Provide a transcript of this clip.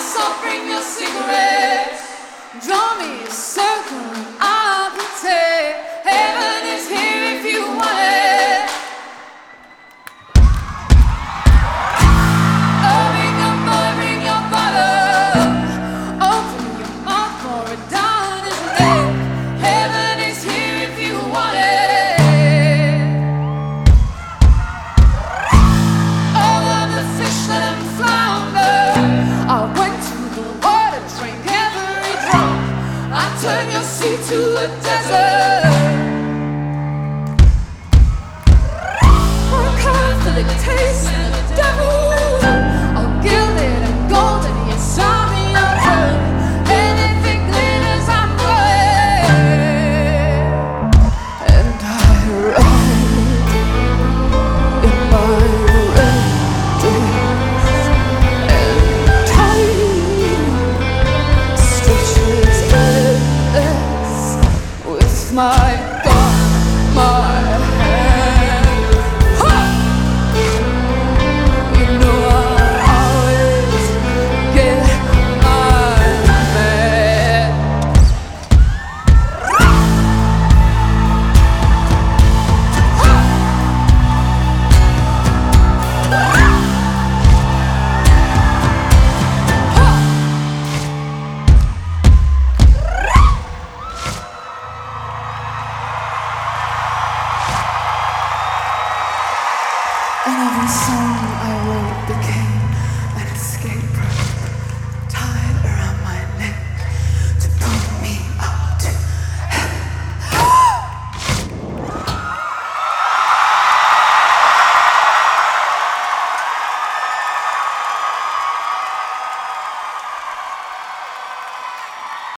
this, I'll bring your cigarettes. Draw me a circle and I'll pretend heaven is here if you want it. Oh, bring your bottle. Open your mouth for a down is late. Heaven is here if you want it. All of the fish let them flounder. I went to the water, drank every drop. I turned your sea to a desert.